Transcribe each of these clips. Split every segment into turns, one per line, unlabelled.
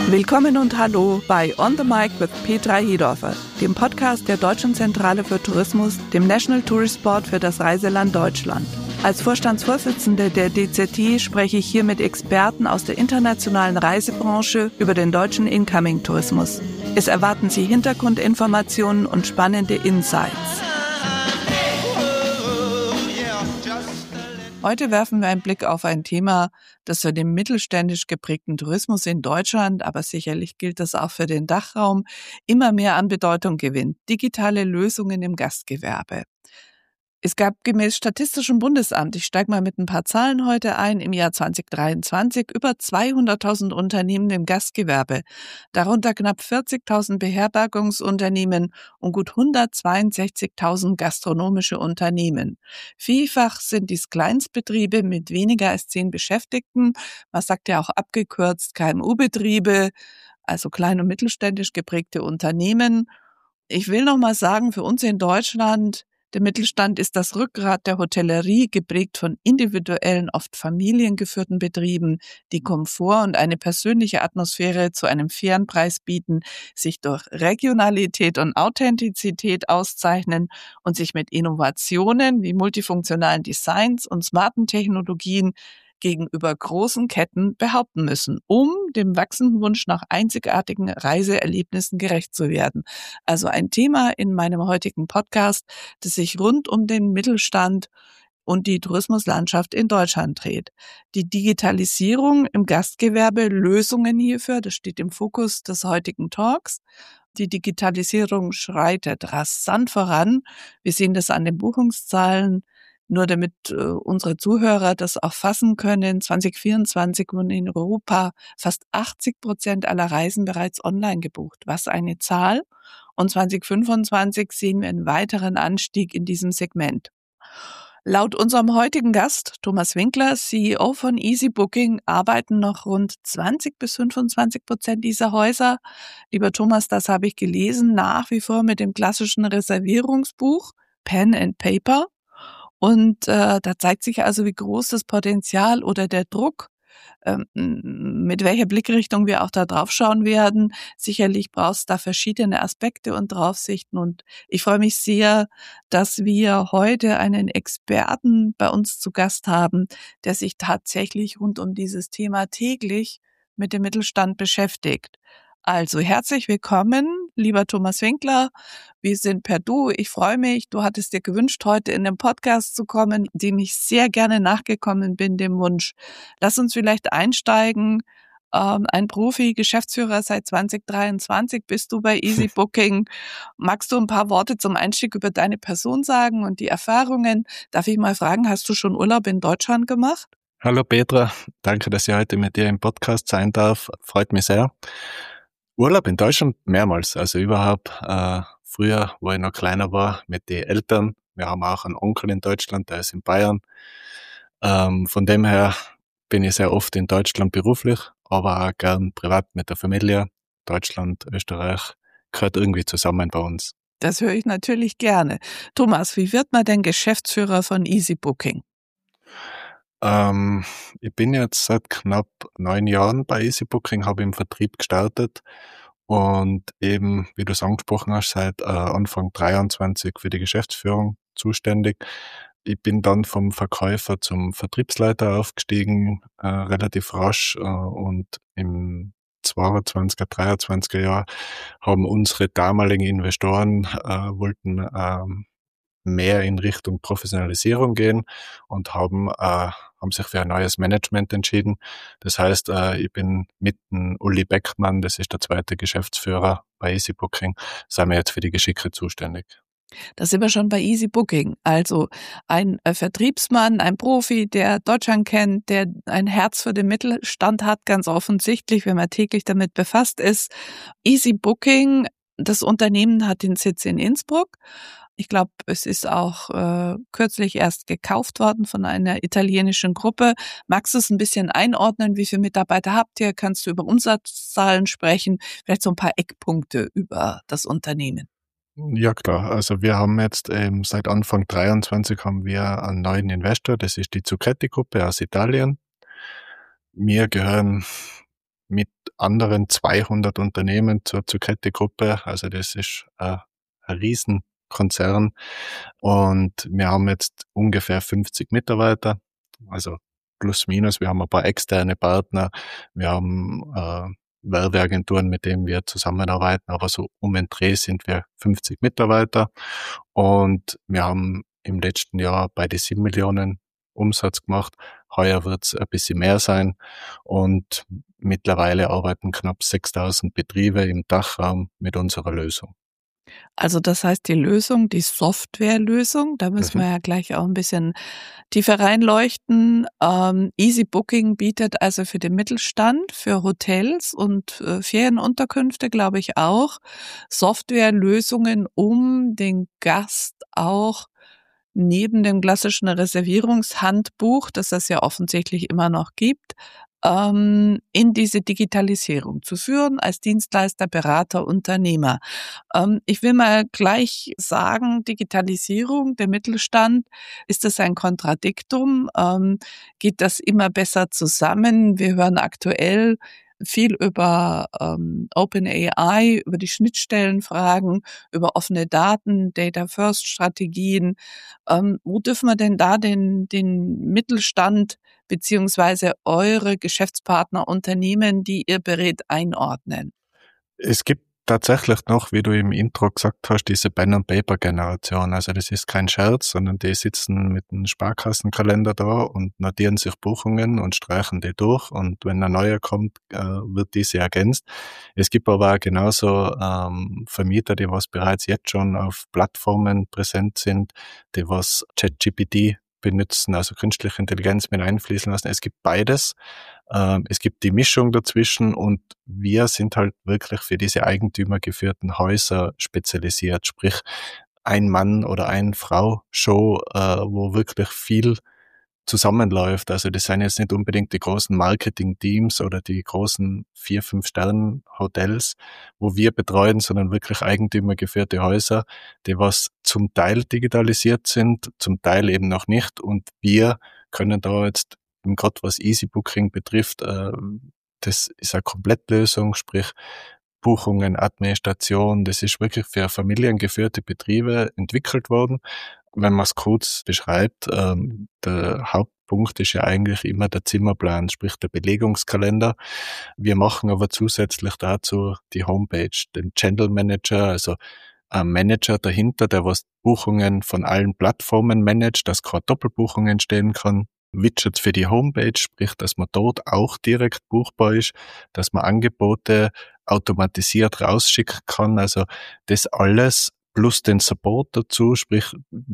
Willkommen und hallo bei On the Mic with Petra Hedorfer, dem Podcast der Deutschen Zentrale für Tourismus, dem National Tourist Board für das Reiseland Deutschland. Als Vorstandsvorsitzende der DZT spreche ich hier mit Experten aus der internationalen Reisebranche über den deutschen Incoming-Tourismus. Es erwarten Sie Hintergrundinformationen und spannende Insights. Heute werfen wir einen Blick auf ein Thema, das für den mittelständisch geprägten Tourismus in Deutschland, aber sicherlich gilt das auch für den Dachraum, immer mehr an Bedeutung gewinnt: digitale Lösungen im Gastgewerbe. Es gab gemäß Statistischem Bundesamt, ich steige mal mit ein paar Zahlen heute ein, im Jahr 2023 über 200.000 Unternehmen im Gastgewerbe, darunter knapp 40.000 Beherbergungsunternehmen und gut 162.000 gastronomische Unternehmen. Vielfach sind dies Kleinstbetriebe mit weniger als 10 Beschäftigten, man sagt ja auch abgekürzt KMU-Betriebe, also klein- und mittelständisch geprägte Unternehmen. Ich will noch mal sagen, für uns in Deutschland, der Mittelstand ist das Rückgrat der Hotellerie, geprägt von individuellen, oft familiengeführten Betrieben, die Komfort und eine persönliche Atmosphäre zu einem fairen Preis bieten, sich durch Regionalität und Authentizität auszeichnen und sich mit Innovationen wie multifunktionalen Designs und smarten Technologien gegenüber großen Ketten behaupten müssen, um dem wachsenden Wunsch nach einzigartigen Reiseerlebnissen gerecht zu werden. Also ein Thema in meinem heutigen Podcast, das sich rund um den Mittelstand und die Tourismuslandschaft in Deutschland dreht. Die Digitalisierung im Gastgewerbe, Lösungen hierfür, das steht im Fokus des heutigen Talks. Die Digitalisierung schreitet rasant voran. Wir sehen das an den Buchungszahlen. Nur damit unsere Zuhörer das auch fassen können, 2024 wurden in Europa fast 80% aller Reisen bereits online gebucht. Was eine Zahl! Und 2025 sehen wir einen weiteren Anstieg in diesem Segment. Laut unserem heutigen Gast, Thomas Winkler, CEO von EasyBooking, arbeiten noch rund 20-25% dieser Häuser. Lieber Thomas, das habe ich gelesen, nach wie vor mit dem klassischen Reservierungsbuch, Pen and Paper. Und da zeigt sich also, wie groß das Potenzial oder der Druck, mit welcher Blickrichtung wir auch da drauf schauen werden. Sicherlich brauchst du da verschiedene Aspekte und Draufsichten. Und ich freue mich sehr, dass wir heute einen Experten bei uns zu Gast haben, der sich tatsächlich rund um dieses Thema täglich mit dem Mittelstand beschäftigt. Also herzlich willkommen, lieber Thomas Winkler. Wir sind per Du. Ich freue mich. Du hattest dir gewünscht, heute in den Podcast zu kommen, dem ich sehr gerne nachgekommen bin, dem Wunsch. Lass uns vielleicht einsteigen. Ein Profi, Geschäftsführer seit 2023 bist du bei EasyBooking. Magst du ein paar Worte zum Einstieg über deine Person sagen und die Erfahrungen? Darf ich mal fragen, hast du schon Urlaub in Deutschland gemacht?
Hallo Petra, danke, dass ich heute mit dir im Podcast sein darf. Freut mich sehr. Urlaub in Deutschland mehrmals, also überhaupt früher, wo ich noch kleiner war, mit den Eltern. Wir haben auch einen Onkel in Deutschland, der ist in Bayern. Von dem her bin ich sehr oft in Deutschland beruflich, aber auch gern privat mit der Familie. Deutschland, Österreich gehört irgendwie zusammen bei uns.
Das höre ich natürlich gerne. Thomas, wie wird man denn Geschäftsführer von EasyBooking?
Ich bin jetzt seit knapp 9 Jahren bei EasyBooking, habe im Vertrieb gestartet und eben, wie du es angesprochen hast, seit Anfang 23 für die Geschäftsführung zuständig. Ich bin dann vom Verkäufer zum Vertriebsleiter aufgestiegen, relativ rasch, und im 22er, 23er Jahr haben unsere damaligen Investoren wollten mehr in Richtung Professionalisierung gehen und haben sich für ein neues Management entschieden. Das heißt, ich bin mit dem Uli Beckmann, das ist der zweite Geschäftsführer bei EasyBooking, sind wir jetzt für die Geschicke zuständig.
Da sind wir schon bei EasyBooking. Also ein Vertriebsmann, ein Profi, der Deutschland kennt, der ein Herz für den Mittelstand hat, ganz offensichtlich, wenn man täglich damit befasst ist. EasyBooking, das Unternehmen hat den Sitz in Innsbruck. Ich glaube, es ist auch kürzlich erst gekauft worden von einer italienischen Gruppe. Magst du es ein bisschen einordnen? Wie viele Mitarbeiter habt ihr? Kannst du über Umsatzzahlen sprechen? Vielleicht so ein paar Eckpunkte über das Unternehmen.
Ja klar, also wir haben jetzt seit Anfang 23 haben wir einen neuen Investor, das ist die Zucchetti-Gruppe aus Italien. Wir gehören mit anderen 200 Unternehmen zur Kette-Gruppe. Also das ist ein Riesenkonzern. Und wir haben jetzt ungefähr 50 Mitarbeiter, also plus minus. Wir haben ein paar externe Partner. Wir haben Werbeagenturen, mit denen wir zusammenarbeiten. Aber so um den Dreh sind wir 50 Mitarbeiter. Und wir haben im letzten Jahr bei die 7 Millionen Umsatz gemacht. Heuer wird es ein bisschen mehr sein. Und mittlerweile arbeiten knapp 6.000 Betriebe im Dachraum mit unserer Lösung.
Also das heißt, die Lösung, die Softwarelösung, da müssen wir ja gleich auch ein bisschen tiefer reinleuchten. Easy Booking bietet also für den Mittelstand, für Hotels und Ferienunterkünfte, glaube ich, auch Softwarelösungen, um den Gast auch neben dem klassischen Reservierungshandbuch, das es ja offensichtlich immer noch gibt, in diese Digitalisierung zu führen als Dienstleister, Berater, Unternehmer. Ich will mal gleich sagen, Digitalisierung, der Mittelstand, ist das ein Kontradiktum? Geht das immer besser zusammen? Wir hören aktuell viel über OpenAI, über die Schnittstellenfragen, über offene Daten, Data-First-Strategien. Wo dürfen wir denn da den Mittelstand beziehungsweise eure Geschäftspartner, Unternehmen, die ihr berät, einordnen?
Es gibt tatsächlich noch, wie du im Intro gesagt hast, diese Pen-and-Paper-Generation. Also das ist kein Scherz, sondern die sitzen mit einem Sparkassenkalender da und notieren sich Buchungen und streichen die durch. Und wenn ein neuer kommt, wird diese ergänzt. Es gibt aber auch genauso Vermieter, die was bereits jetzt schon auf Plattformen präsent sind, die was ChatGPT benutzen, also künstliche Intelligenz mit einfließen lassen. Es gibt beides. Es gibt die Mischung dazwischen und wir sind halt wirklich für diese eigentümergeführten Häuser spezialisiert, sprich ein Mann- oder ein Frau-Show, wo wirklich viel zusammenläuft. Also das sind jetzt nicht unbedingt die großen Marketing-Teams oder die großen 4-5 Sterne-Hotels, wo wir betreuen, sondern wirklich eigentümergeführte Häuser, die was zum Teil digitalisiert sind, zum Teil eben noch nicht. Und wir können da jetzt, gerade was Easy Booking betrifft, das ist eine Komplettlösung, sprich Buchungen, Administration, das ist wirklich für familiengeführte Betriebe entwickelt worden. Wenn man es kurz beschreibt, der Hauptpunkt ist ja eigentlich immer der Zimmerplan, sprich der Belegungskalender. Wir machen aber zusätzlich dazu die Homepage, den Channel Manager, also ein Manager dahinter, der was Buchungen von allen Plattformen managt, dass keine Doppelbuchung entstehen kann. Widgets für die Homepage, sprich, dass man dort auch direkt buchbar ist, dass man Angebote automatisiert rausschicken kann. Also das alles plus den Support dazu, sprich,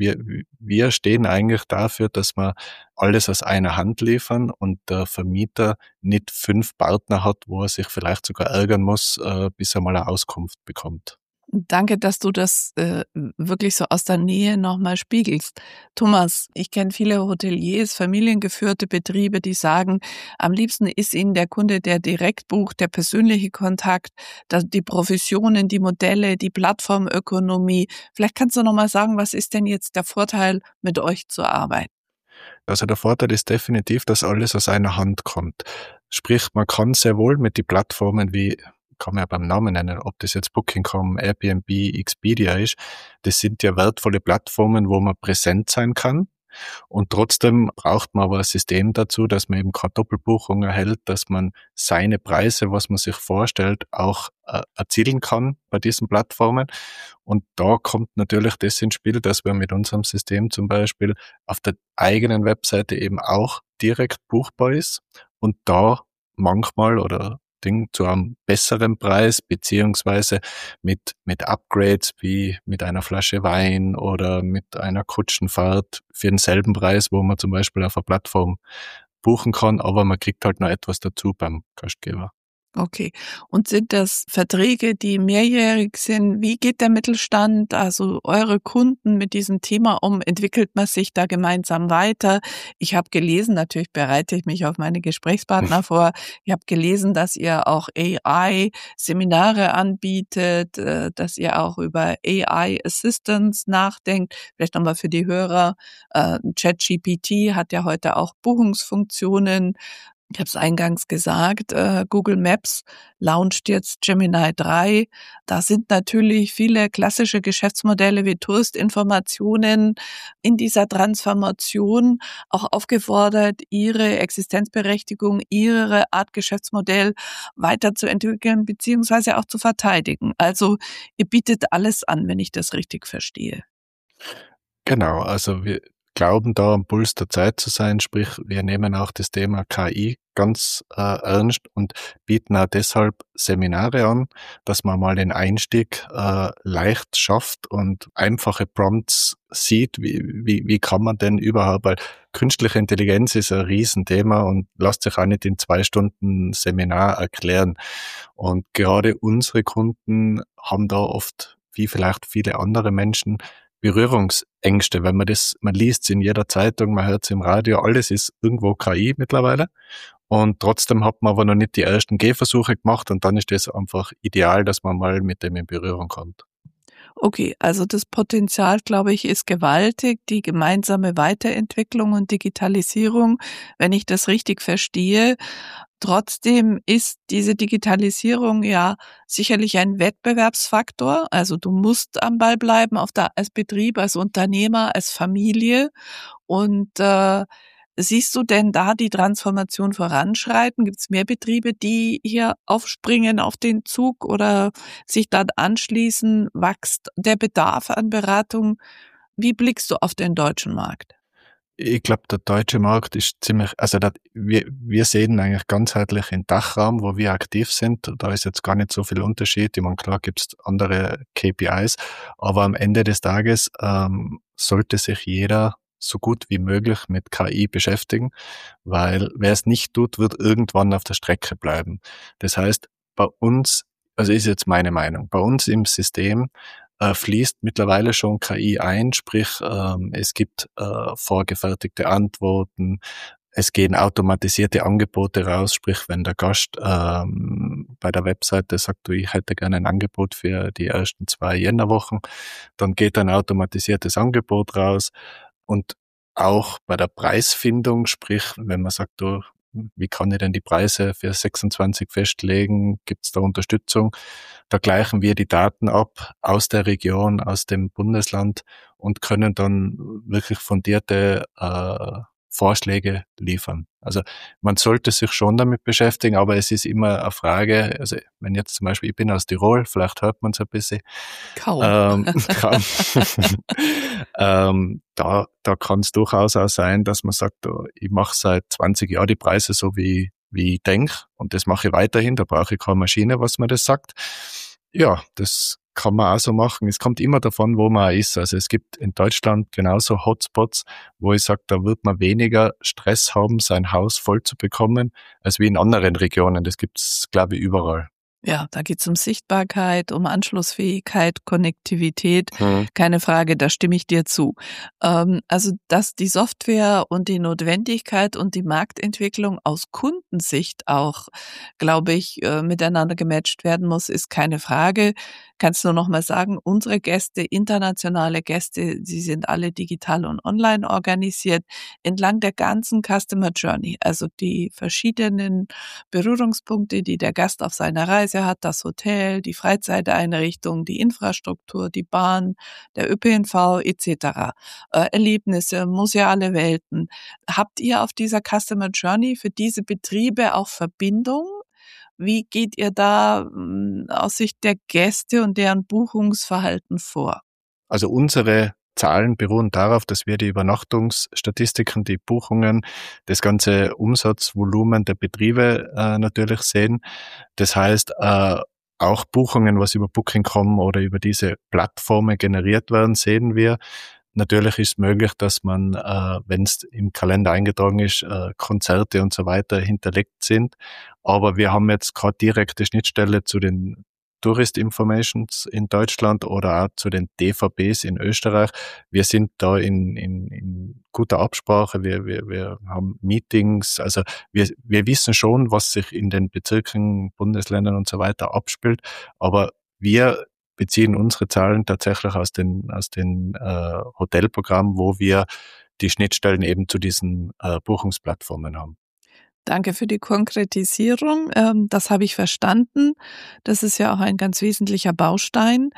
wir stehen eigentlich dafür, dass wir alles aus einer Hand liefern und der Vermieter nicht 5 Partner hat, wo er sich vielleicht sogar ärgern muss, bis er mal eine Auskunft bekommt.
Danke, dass du das wirklich so aus der Nähe nochmal spiegelst. Thomas, ich kenne viele Hoteliers, familiengeführte Betriebe, die sagen, am liebsten ist ihnen der Kunde, der direkt bucht, der persönliche Kontakt, die Provisionen, die Modelle, die Plattformökonomie. Vielleicht kannst du nochmal sagen, was ist denn jetzt der Vorteil, mit euch zu arbeiten?
Also der Vorteil ist definitiv, dass alles aus einer Hand kommt. Sprich, man kann sehr wohl mit den Plattformen wie, kann man ja beim Namen nennen, ob das jetzt Booking.com, Airbnb, Expedia ist, das sind ja wertvolle Plattformen, wo man präsent sein kann. Und trotzdem braucht man aber ein System dazu, dass man eben keine Doppelbuchung erhält, dass man seine Preise, was man sich vorstellt, auch erzielen kann bei diesen Plattformen. Und da kommt natürlich das ins Spiel, dass wir mit unserem System zum Beispiel auf der eigenen Webseite eben auch direkt buchbar ist und da manchmal oder Ding zu einem besseren Preis, beziehungsweise mit Upgrades wie mit einer Flasche Wein oder mit einer Kutschenfahrt für denselben Preis, wo man zum Beispiel auf einer Plattform buchen kann, aber man kriegt halt noch etwas dazu beim Gastgeber.
Okay. Und sind das Verträge, die mehrjährig sind? Wie geht der Mittelstand, also eure Kunden mit diesem Thema um? Entwickelt man sich da gemeinsam weiter? Ich habe gelesen, natürlich bereite ich mich auf meine Gesprächspartner vor. Ich habe gelesen, dass ihr auch AI-Seminare anbietet, dass ihr auch über AI-Assistance nachdenkt. Vielleicht nochmal für die Hörer. ChatGPT hat ja heute auch Buchungsfunktionen. Ich habe es eingangs gesagt, Google Maps launcht jetzt Gemini 3. Da sind natürlich viele klassische Geschäftsmodelle wie Touristinformationen in dieser Transformation auch aufgefordert, ihre Existenzberechtigung, ihre Art Geschäftsmodell weiterzuentwickeln beziehungsweise auch zu verteidigen. Also ihr bietet alles an, wenn ich das richtig verstehe.
Genau, also wir glauben da am Puls der Zeit zu sein, sprich wir nehmen auch das Thema KI ganz ernst und bieten auch deshalb Seminare an, dass man mal den Einstieg leicht schafft und einfache Prompts sieht, wie kann man denn überhaupt, weil künstliche Intelligenz ist ein Riesenthema und lässt sich auch nicht in 2 Stunden Seminar erklären. Und gerade unsere Kunden haben da oft, wie vielleicht viele andere Menschen, Berührungsängste, wenn man liest es in jeder Zeitung, man hört es im Radio, alles ist irgendwo KI mittlerweile. Und trotzdem hat man aber noch nicht die ersten Gehversuche gemacht und dann ist das einfach ideal, dass man mal mit dem in Berührung kommt.
Okay, also das Potenzial, glaube ich, ist gewaltig, die gemeinsame Weiterentwicklung und Digitalisierung, wenn ich das richtig verstehe. Trotzdem ist diese Digitalisierung ja sicherlich ein Wettbewerbsfaktor. Also du musst am Ball bleiben als Betrieb, als Unternehmer, als Familie. Und siehst du denn da die Transformation voranschreiten? Gibt es mehr Betriebe, die hier aufspringen auf den Zug oder sich dann anschließen? Wächst der Bedarf an Beratung? Wie blickst du auf den deutschen Markt?
Ich glaube, der deutsche Markt ist ziemlich, also wir sehen eigentlich ganzheitlich den Dachraum, wo wir aktiv sind. Da ist jetzt gar nicht so viel Unterschied. Ich meine, klar gibt's andere KPIs, aber am Ende des Tages sollte sich jeder so gut wie möglich mit KI beschäftigen, weil wer es nicht tut, wird irgendwann auf der Strecke bleiben. Das heißt, bei uns, also ist jetzt meine Meinung, bei uns im System fließt mittlerweile schon KI ein, sprich es gibt vorgefertigte Antworten, es gehen automatisierte Angebote raus, sprich wenn der Gast bei der Webseite sagt, du, ich hätte gerne ein Angebot für die ersten 2 Jännerwochen, dann geht ein automatisiertes Angebot raus und auch bei der Preisfindung, sprich wenn man sagt, du, wie kann ich denn die Preise für 26 festlegen? Gibt es da Unterstützung? Da gleichen wir die Daten ab aus der Region, aus dem Bundesland und können dann wirklich fundierte Vorschläge liefern. Also man sollte sich schon damit beschäftigen, aber es ist immer eine Frage, also wenn jetzt zum Beispiel, ich bin aus Tirol, vielleicht hört man es ein bisschen,
Kaum.
kann, da kann es durchaus auch sein, dass man sagt, oh, ich mache seit 20 Jahren die Preise so, wie ich denke und das mache ich weiterhin, da brauche ich keine Maschine, was mir das sagt. Ja, das kann man auch so machen. Es kommt immer davon, wo man ist. Also es gibt in Deutschland genauso Hotspots, wo ich sage, da wird man weniger Stress haben, sein Haus voll zu bekommen, als wie in anderen Regionen. Das gibt's, glaube ich, überall.
Ja, da geht's um Sichtbarkeit, um Anschlussfähigkeit, Konnektivität. Keine Frage, da stimme ich dir zu. Also, dass die Software und die Notwendigkeit und die Marktentwicklung aus Kundensicht auch, glaube ich, miteinander gematcht werden muss, ist keine Frage. Kannst du noch mal sagen, unsere Gäste, internationale Gäste, sie sind alle digital und online organisiert, entlang der ganzen Customer Journey, also die verschiedenen Berührungspunkte, die der Gast auf seiner Reise hat, das Hotel, die Freizeiteinrichtung, die Infrastruktur, die Bahn, der ÖPNV etc., Erlebnisse, museale Welten. Habt ihr auf dieser Customer Journey für diese Betriebe auch Verbindung? Wie geht ihr da aus Sicht der Gäste und deren Buchungsverhalten vor?
Also unsere Zahlen beruhen darauf, dass wir die Übernachtungsstatistiken, die Buchungen, das ganze Umsatzvolumen der Betriebe natürlich sehen. Das heißt, auch Buchungen, was über Booking.com oder über diese Plattformen generiert werden, sehen wir. Natürlich ist möglich, dass man, wenn es im Kalender eingetragen ist, Konzerte und so weiter hinterlegt sind. Aber wir haben jetzt keine direkte Schnittstelle zu den Tourist Informations in Deutschland oder auch zu den DVBs in Österreich. Wir sind da in guter Absprache. Wir haben Meetings. Also wir wissen schon, was sich in den Bezirken, Bundesländern und so weiter abspielt. Aber wir beziehen unsere Zahlen tatsächlich aus den Hotelprogrammen, wo wir die Schnittstellen eben zu diesen Buchungsplattformen haben.
Danke für die Konkretisierung. Das habe ich verstanden. Das ist ja auch ein ganz wesentlicher Baustein.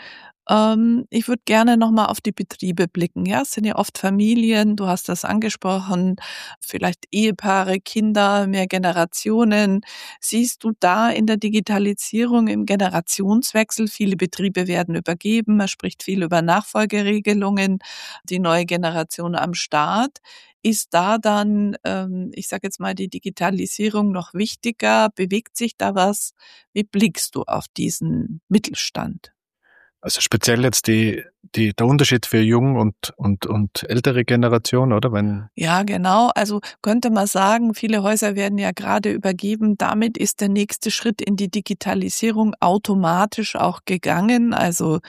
Ich würde gerne nochmal auf die Betriebe blicken. Ja, es sind ja oft Familien, du hast das angesprochen, vielleicht Ehepaare, Kinder, mehr Generationen. Siehst du da in der Digitalisierung im Generationswechsel, viele Betriebe werden übergeben, man spricht viel über Nachfolgeregelungen, die neue Generation am Start. Ist da dann, ich sage jetzt mal, die Digitalisierung noch wichtiger? Bewegt sich da was? Wie blickst du auf diesen Mittelstand?
Also speziell jetzt der Unterschied für jung und ältere Generation, oder?
Ja, genau. Also könnte man sagen, viele Häuser werden ja gerade übergeben. Damit ist der nächste Schritt in die Digitalisierung automatisch auch gegangen. Also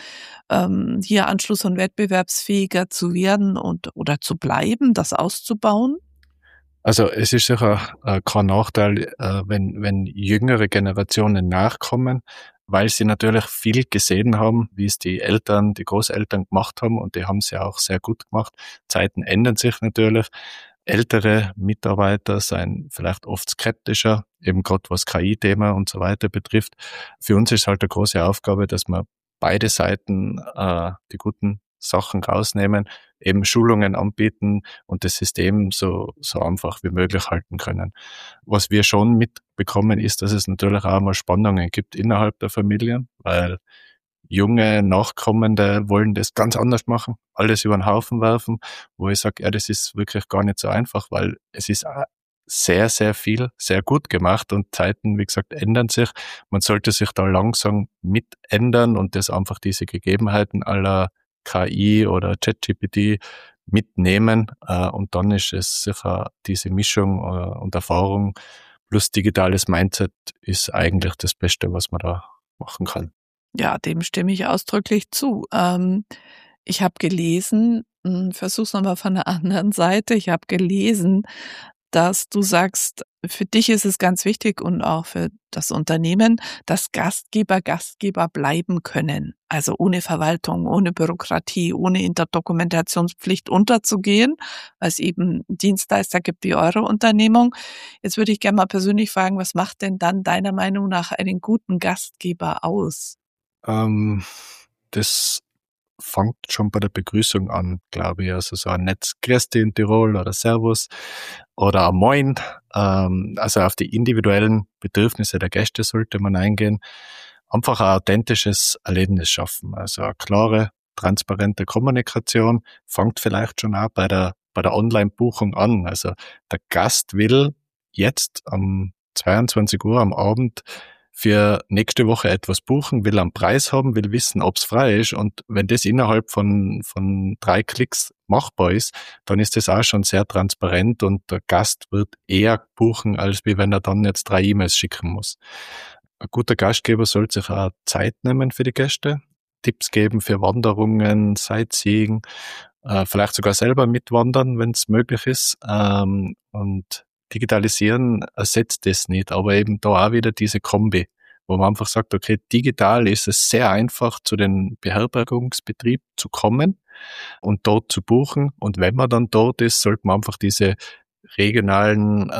hier anschluss- und wettbewerbsfähiger zu werden oder zu bleiben, das auszubauen.
Also es ist sicher kein Nachteil, wenn jüngere Generationen nachkommen, weil sie natürlich viel gesehen haben, wie es die Eltern, die Großeltern gemacht haben, und die haben es ja auch sehr gut gemacht. Zeiten ändern sich natürlich. Ältere Mitarbeiter seien vielleicht oft skeptischer, eben gerade was KI-Thema und so weiter betrifft. Für uns ist halt eine große Aufgabe, dass wir beide Seiten die guten Sachen rausnehmen, eben Schulungen anbieten und das System so einfach wie möglich halten können. Was wir schon mitbekommen, ist, dass es natürlich auch mal Spannungen gibt innerhalb der Familien, weil junge Nachkommende wollen das ganz anders machen, alles über den Haufen werfen, wo ich sage, ja, das ist wirklich gar nicht so einfach, weil es ist auch sehr, sehr viel, sehr gut gemacht und Zeiten, wie gesagt, ändern sich. Man sollte sich da langsam mit ändern und das einfach diese Gegebenheiten aller KI oder ChatGPT mitnehmen, und dann ist es sicher diese Mischung und Erfahrung plus digitales Mindset ist eigentlich das Beste, was man da machen kann.
Ja, dem stimme ich ausdrücklich zu. Ich habe gelesen, versuch's nochmal von der anderen Seite, ich habe gelesen, dass du sagst, für dich ist es ganz wichtig und auch für das Unternehmen, dass Gastgeber bleiben können. Also ohne Verwaltung, ohne Bürokratie, ohne Interdokumentationspflicht unterzugehen, weil es eben Dienstleister gibt wie eure Unternehmung. Jetzt würde ich gerne mal persönlich fragen, was macht denn dann deiner Meinung nach einen guten Gastgeber aus?
Das fängt schon bei der Begrüßung an, glaube ich. Also so ein nettes Grüß dich in Tirol oder Servus oder ein Moin. Also auf die individuellen Bedürfnisse der Gäste sollte man eingehen. Einfach ein authentisches Erlebnis schaffen. Also eine klare, transparente Kommunikation fängt vielleicht schon auch bei der Online-Buchung an. Also der Gast will jetzt am 22 Uhr am Abend für nächste Woche etwas buchen, will einen Preis haben, will wissen, ob es frei ist, und wenn das innerhalb von 3 Klicks machbar ist, dann ist das auch schon sehr transparent und der Gast wird eher buchen, als wie wenn er dann jetzt 3 E-Mails schicken muss. Ein guter Gastgeber sollte sich auch Zeit nehmen für die Gäste, Tipps geben für Wanderungen, Sightseeing, vielleicht sogar selber mitwandern, wenn es möglich ist, und Digitalisieren ersetzt das nicht, aber eben da auch wieder diese Kombi, wo man einfach sagt, okay, digital ist es sehr einfach, zu den Beherbergungsbetrieb zu kommen und dort zu buchen. Und wenn man dann dort ist, sollte man einfach diese regionalen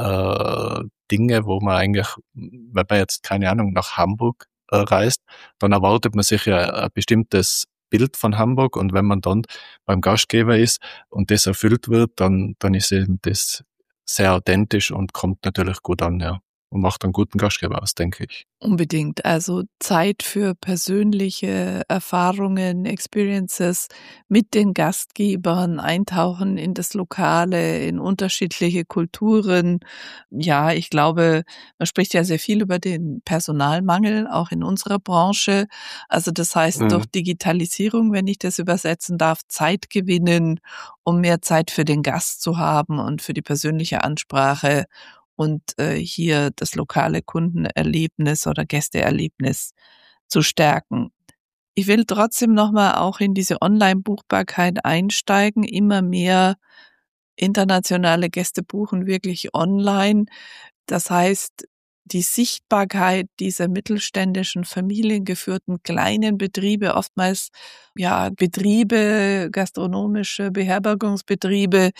Dinge, wo man eigentlich, wenn man jetzt, keine Ahnung, nach Hamburg reist, dann erwartet man sich ja ein bestimmtes Bild von Hamburg, und wenn man dann beim Gastgeber ist und das erfüllt wird, dann ist eben das sehr authentisch und kommt natürlich gut an, ja. Und macht einen guten Gastgeber aus, denke ich.
Unbedingt. Also Zeit für persönliche Erfahrungen, Experiences mit den Gastgebern, eintauchen in das Lokale, in unterschiedliche Kulturen. Ja, ich glaube, man spricht ja sehr viel über den Personalmangel, auch in unserer Branche. Also das heißt, durch Digitalisierung, wenn ich das übersetzen darf, Zeit gewinnen, um mehr Zeit für den Gast zu haben und für die persönliche Ansprache und hier das lokale Kundenerlebnis oder Gästeerlebnis zu stärken. Ich will trotzdem nochmal auch in diese Online-Buchbarkeit einsteigen. Immer mehr internationale Gäste buchen wirklich online. Das heißt, die Sichtbarkeit dieser mittelständischen, familiengeführten kleinen Betriebe, oftmals ja Betriebe, gastronomische Beherbergungsbetriebe,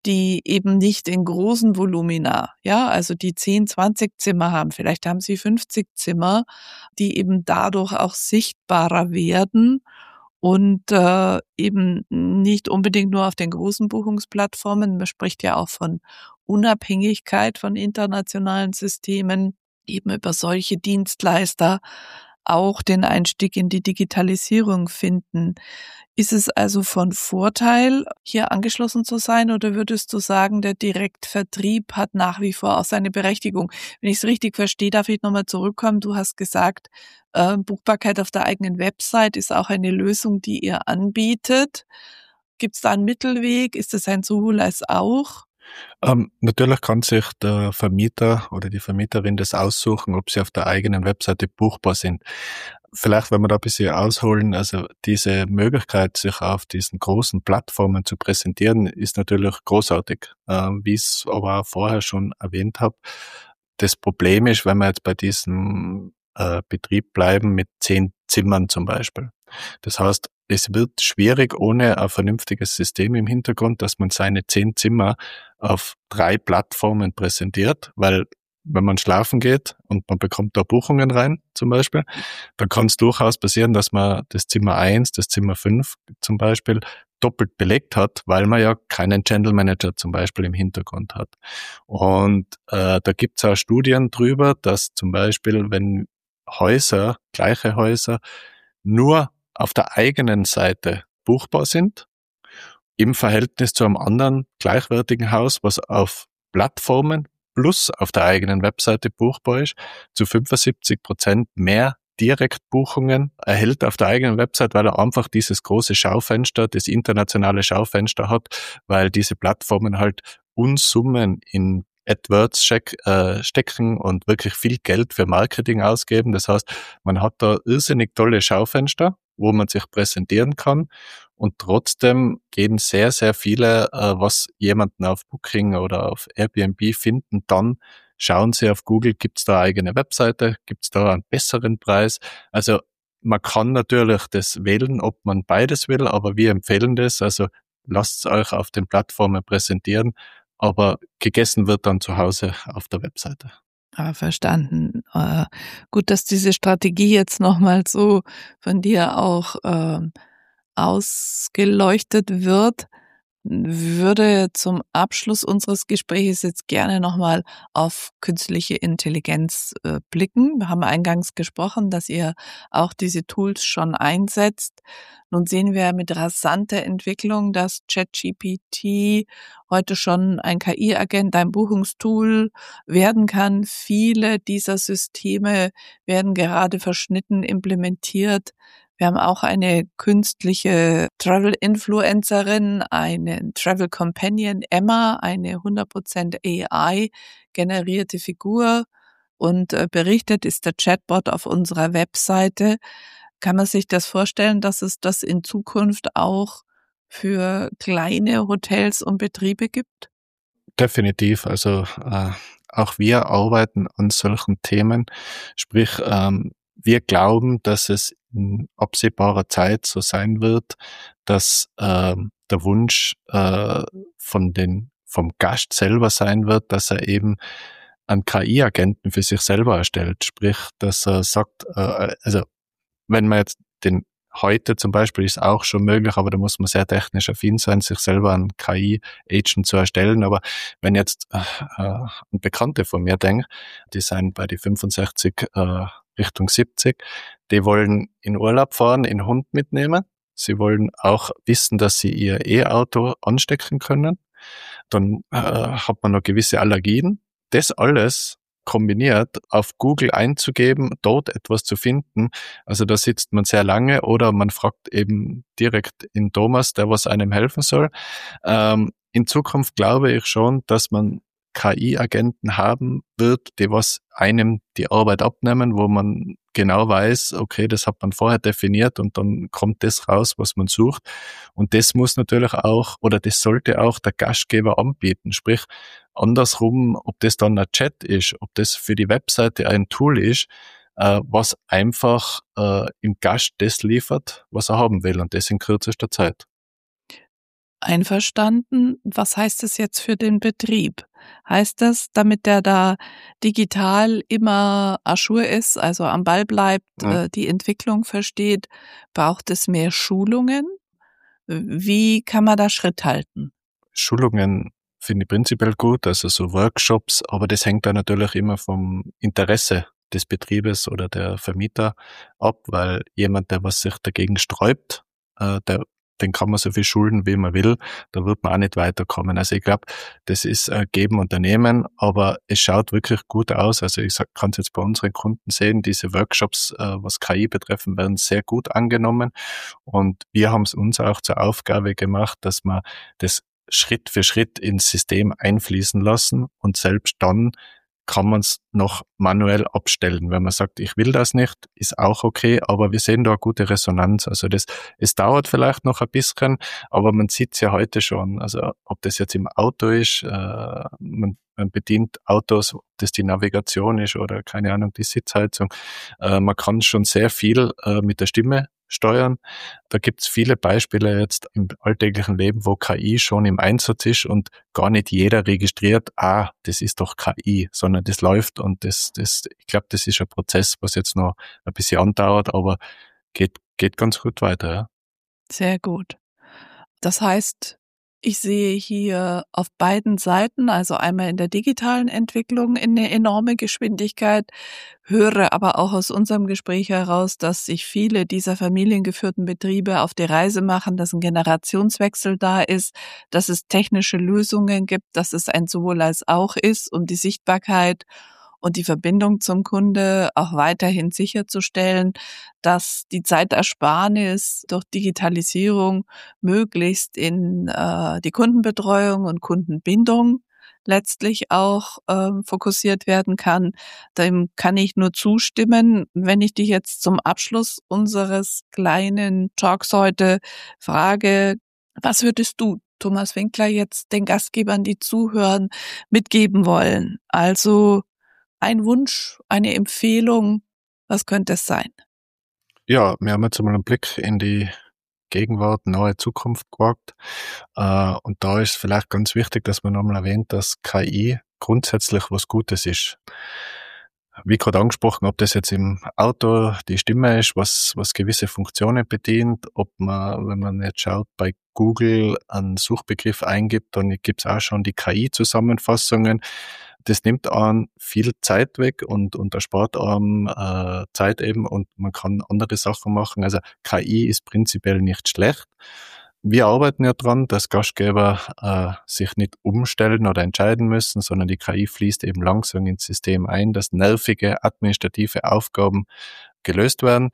die eben nicht in großen Volumina, ja, also die 10, 20 Zimmer haben, vielleicht haben sie 50 Zimmer, die eben dadurch auch sichtbarer werden und eben nicht unbedingt nur auf den großen Buchungsplattformen. Man spricht ja auch von Unabhängigkeit von internationalen Systemen, eben über solche Dienstleister auch den Einstieg in die Digitalisierung finden. Ist es also von Vorteil, hier angeschlossen zu sein, oder würdest du sagen, der Direktvertrieb hat nach wie vor auch seine Berechtigung? Wenn ich es richtig verstehe, darf ich nochmal zurückkommen. Du hast gesagt, Buchbarkeit auf der eigenen Website ist auch eine Lösung, die ihr anbietet. Gibt es da einen Mittelweg? Ist das ein sowohl als auch?
Natürlich kann sich der Vermieter oder die Vermieterin das aussuchen, ob sie auf der eigenen Webseite buchbar sind. Vielleicht, wenn wir da ein bisschen ausholen, also diese Möglichkeit, sich auf diesen großen Plattformen zu präsentieren, ist natürlich großartig. Wie ich es aber auch vorher schon erwähnt habe, das Problem ist, wenn wir jetzt bei diesem Betrieb bleiben mit 10 Zimmern zum Beispiel. Das heißt, es wird schwierig ohne ein vernünftiges System im Hintergrund, dass man seine 10 Zimmer auf 3 Plattformen präsentiert, weil wenn man schlafen geht und man bekommt da Buchungen rein zum Beispiel, dann kann es durchaus passieren, dass man das Zimmer 1, das Zimmer 5 zum Beispiel doppelt belegt hat, weil man ja keinen Channel Manager zum Beispiel im Hintergrund hat. Und da gibt es auch Studien drüber, dass zum Beispiel, wenn gleiche Häuser, nur auf der eigenen Seite buchbar sind, im Verhältnis zu einem anderen gleichwertigen Haus, was auf Plattformen plus auf der eigenen Webseite buchbar ist, zu 75% mehr Direktbuchungen erhält auf der eigenen Website, weil er einfach dieses große Schaufenster, das internationale Schaufenster hat, weil diese Plattformen halt Unsummen in AdWords stecken und wirklich viel Geld für Marketing ausgeben. Das heißt, man hat da irrsinnig tolle Schaufenster, wo man sich präsentieren kann, und trotzdem gehen sehr, sehr viele, was jemanden auf Booking oder auf Airbnb finden, dann schauen sie auf Google, gibt's da eine eigene Webseite, gibt's da einen besseren Preis. Also man kann natürlich das wählen, ob man beides will, aber wir empfehlen das, also lasst euch auf den Plattformen präsentieren, aber gegessen wird dann zu Hause auf der Webseite.
Verstanden. Gut, dass diese Strategie jetzt nochmal so von dir auch ausgeleuchtet wird. Würde zum Abschluss unseres Gesprächs jetzt gerne nochmal auf künstliche Intelligenz blicken. Wir haben eingangs gesprochen, dass ihr auch diese Tools schon einsetzt. Nun sehen wir mit rasanter Entwicklung, dass ChatGPT heute schon ein KI-Agent, ein Buchungstool werden kann. Viele dieser Systeme werden gerade verschnitten implementiert. Wir haben auch eine künstliche Travel-Influencerin, einen Travel Companion, Emma, eine 100% AI-generierte Figur, und berichtet ist der Chatbot auf unserer Webseite. Kann man sich das vorstellen, dass es das in Zukunft auch für kleine Hotels und Betriebe gibt?
Definitiv, also auch wir arbeiten an solchen Themen, sprich wir glauben, dass es in absehbarer Zeit so sein wird, dass der Wunsch vom Gast selber sein wird, dass er eben einen KI-Agenten für sich selber erstellt, sprich, dass er sagt, also wenn man jetzt heute zum Beispiel ist auch schon möglich, aber da muss man sehr technisch affin sein, sich selber einen KI-Agent zu erstellen. Aber wenn jetzt ein Bekannte von mir denkt, die sind bei die 65 Richtung 70, die wollen in Urlaub fahren, in Hund mitnehmen. Sie wollen auch wissen, dass sie ihr E-Auto anstecken können. Dann hat man noch gewisse Allergien. Das alles kombiniert auf Google einzugeben, dort etwas zu finden. Also da sitzt man sehr lange oder man fragt eben direkt in Thomas, der was einem helfen soll. In Zukunft glaube ich schon, dass man KI-Agenten haben wird, die was einem die Arbeit abnehmen, wo man genau weiß, okay, das hat man vorher definiert und dann kommt das raus, was man sucht. Und das muss natürlich auch, oder das sollte auch der Gastgeber anbieten. Sprich, andersrum, ob das dann ein Chat ist, ob das für die Webseite ein Tool ist, was einfach im Gast das liefert, was er haben will, und das in kürzester Zeit.
Einverstanden. Was heißt das jetzt für den Betrieb? Heißt das, damit der da digital immer à jour ist, also am Ball bleibt, die Entwicklung versteht, braucht es mehr Schulungen? Wie kann man da Schritt halten?
Schulungen finde ich prinzipiell gut, also so Workshops, aber das hängt dann natürlich immer vom Interesse des Betriebes oder der Vermieter ab, weil jemand, der was sich dagegen sträubt, den kann man so viel schulen, wie man will, da wird man auch nicht weiterkommen. Also ich glaube, das ist Geben und Nehmen, aber es schaut wirklich gut aus. Also ich kann es jetzt bei unseren Kunden sehen, diese Workshops, was KI betreffen, werden sehr gut angenommen und wir haben es uns auch zur Aufgabe gemacht, dass man das Schritt für Schritt ins System einfließen lassen und selbst dann kann man es noch manuell abstellen. Wenn man sagt, ich will das nicht, ist auch okay, aber wir sehen da eine gute Resonanz. Also es dauert vielleicht noch ein bisschen, aber man sieht es ja heute schon. Also ob das jetzt im Auto ist, man bedient Autos, ob das die Navigation ist oder keine Ahnung, die Sitzheizung. Man kann schon sehr viel mit der Stimme steuern. Da gibt's viele Beispiele jetzt im alltäglichen Leben, wo KI schon im Einsatz ist und gar nicht jeder registriert, das ist doch KI, sondern das läuft und ich glaube, das ist ein Prozess, was jetzt noch ein bisschen andauert, aber geht ganz gut weiter, ja.
Sehr gut. Das heißt, ich sehe hier auf beiden Seiten, also einmal in der digitalen Entwicklung eine enorme Geschwindigkeit, höre aber auch aus unserem Gespräch heraus, dass sich viele dieser familiengeführten Betriebe auf die Reise machen, dass ein Generationswechsel da ist, dass es technische Lösungen gibt, dass es ein sowohl als auch ist, um die Sichtbarkeit und die Verbindung zum Kunde auch weiterhin sicherzustellen, dass die Zeitersparnis durch Digitalisierung möglichst in die Kundenbetreuung und Kundenbindung letztlich auch fokussiert werden kann. Dem kann ich nur zustimmen. Wenn ich dich jetzt zum Abschluss unseres kleinen Talks heute frage, was würdest du, Thomas Winkler, jetzt den Gastgebern, die zuhören, mitgeben wollen? Also ein Wunsch, eine Empfehlung, was könnte es sein?
Ja, wir haben jetzt einmal einen Blick in die Gegenwart, nahe Zukunft gewagt. Und da ist vielleicht ganz wichtig, dass man nochmal erwähnt, dass KI grundsätzlich was Gutes ist. Wie gerade angesprochen, ob das jetzt im Auto die Stimme ist, was gewisse Funktionen bedient, ob man, wenn man jetzt schaut, bei Google einen Suchbegriff eingibt, dann gibt's auch schon die KI-Zusammenfassungen. Das nimmt an viel Zeit weg und erspart einem Zeit eben und man kann andere Sachen machen. Also KI ist prinzipiell nicht schlecht. Wir arbeiten ja dran, dass Gastgeber sich nicht umstellen oder entscheiden müssen, sondern die KI fließt eben langsam ins System ein, dass nervige administrative Aufgaben gelöst werden.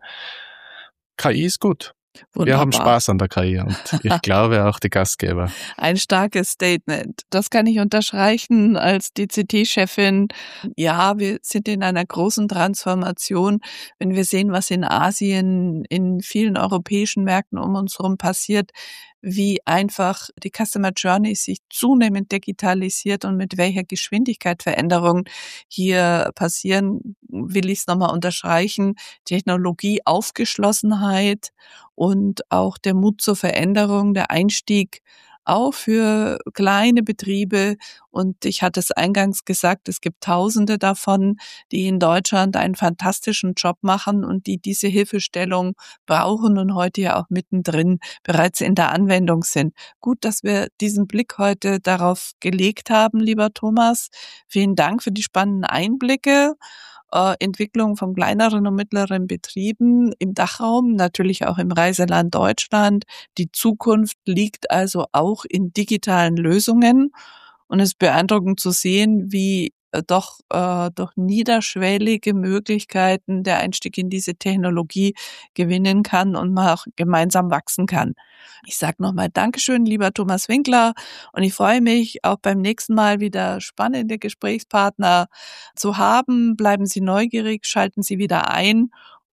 KI ist gut.
Wunderbar.
Wir haben Spaß an der KI und ich glaube auch die Gastgeber.
Ein starkes Statement. Das kann ich unterstreichen als DCT-Chefin. Ja, wir sind in einer großen Transformation. Wenn wir sehen, was in Asien, in vielen europäischen Märkten um uns herum passiert, wie einfach die Customer Journey sich zunehmend digitalisiert und mit welcher Geschwindigkeit Veränderungen hier passieren, will ich es nochmal unterstreichen. Technologie, Aufgeschlossenheit und auch der Mut zur Veränderung, der Einstieg auch für kleine Betriebe. Und ich hatte es eingangs gesagt, es gibt Tausende davon, die in Deutschland einen fantastischen Job machen und die diese Hilfestellung brauchen und heute ja auch mittendrin bereits in der Anwendung sind. Gut, dass wir diesen Blick heute darauf gelegt haben, lieber Thomas. Vielen Dank für die spannenden Einblicke. Entwicklung von kleineren und mittleren Betrieben im Dachraum, natürlich auch im Reiseland Deutschland. Die Zukunft liegt also auch in digitalen Lösungen. Und es ist beeindruckend zu sehen, wie doch durch niederschwellige Möglichkeiten der Einstieg in diese Technologie gewinnen kann und man auch gemeinsam wachsen kann. Ich sage nochmal Dankeschön, lieber Thomas Winkler, und ich freue mich auch beim nächsten Mal wieder spannende Gesprächspartner zu haben. Bleiben Sie neugierig, schalten Sie wieder ein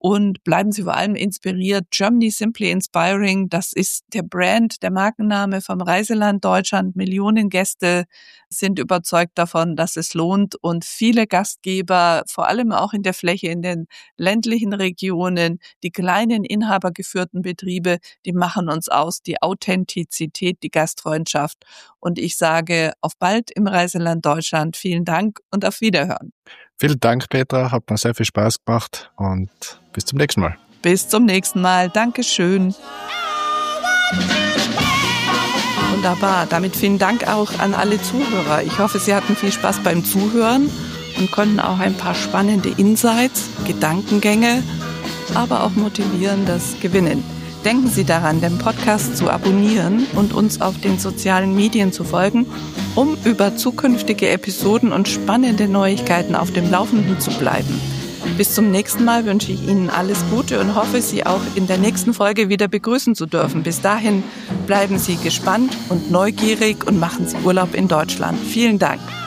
und bleiben Sie vor allem inspiriert. Germany Simply Inspiring, das ist der Brand, der Markenname vom Reiseland Deutschland. Millionen Gäste sind überzeugt davon, dass es lohnt und viele Gastgeber, vor allem auch in der Fläche, in den ländlichen Regionen, die kleinen inhabergeführten Betriebe, die machen uns aus, die Authentizität, die Gastfreundschaft. Und ich sage auf bald im Reiseland Deutschland. Vielen Dank und auf Wiederhören.
Vielen Dank, Petra. Hat mir sehr viel Spaß gemacht und bis zum nächsten Mal.
Bis zum nächsten Mal. Dankeschön. Wunderbar. Damit vielen Dank auch an alle Zuhörer. Ich hoffe, Sie hatten viel Spaß beim Zuhören und konnten auch ein paar spannende Insights, Gedankengänge, aber auch Motivierendes gewinnen. Denken Sie daran, den Podcast zu abonnieren und uns auf den sozialen Medien zu folgen, um über zukünftige Episoden und spannende Neuigkeiten auf dem Laufenden zu bleiben. Bis zum nächsten Mal wünsche ich Ihnen alles Gute und hoffe, Sie auch in der nächsten Folge wieder begrüßen zu dürfen. Bis dahin bleiben Sie gespannt und neugierig und machen Sie Urlaub in Deutschland. Vielen Dank.